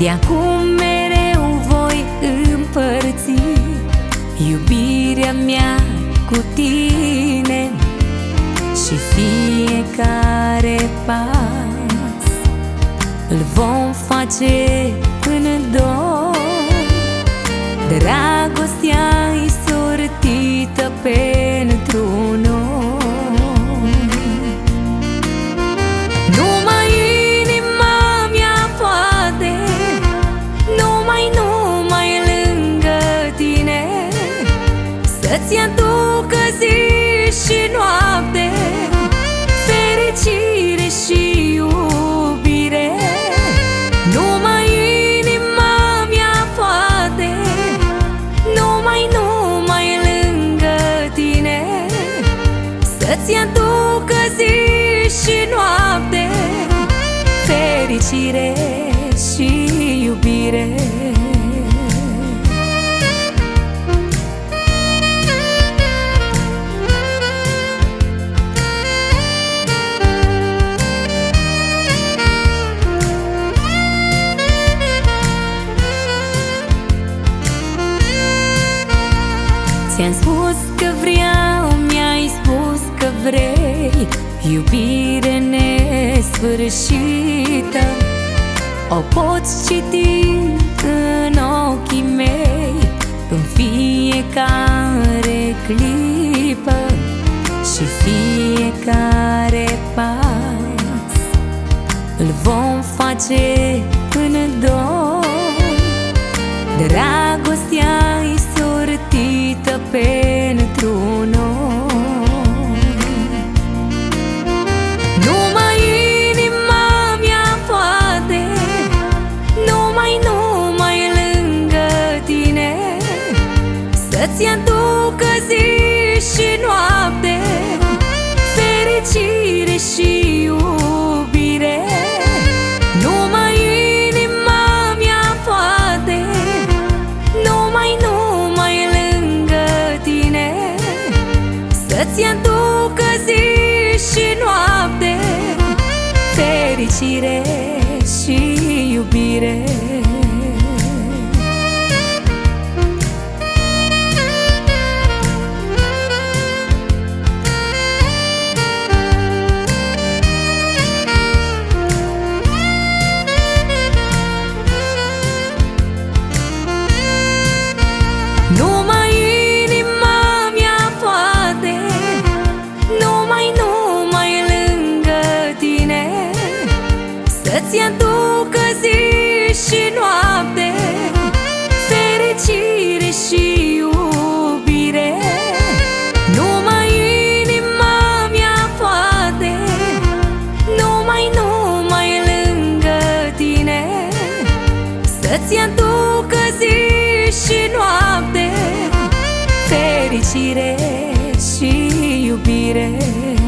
De acum mereu voi împărți iubirea mea cu tine și fiecare pas îl vom face în doi. Dragostea-i sortită pentru noi. Numai inima mea poate, numai lângă tine, să-ți aducă zi și noapte fericire și iubire. Numai inima mea poate, numai lângă tine, să-ți aducă zi și noapte fericire și iubire. Ți-am spus că vreau, mi-ai spus că vrei iubire nesfârșită. O poți citi în ochii mei în fiecare clipă și fiecare pas îl vom face în doi. Dragostea-i sortită pentru noi. Numai inima mea poate, numai lângă tine, să-ți aducă zi și noapte fericire și iubire. Numai inima mea poate, numai lângă tine, să-ți aducă zi și noapte fericire și iubire. Numai inima mea poate, numai lângă tine, să-ți aducă zi și noapte fericire și iubire. Numai inima mea poate, numai lângă tine, să-ți aducă zi și noapte fericire și iubire.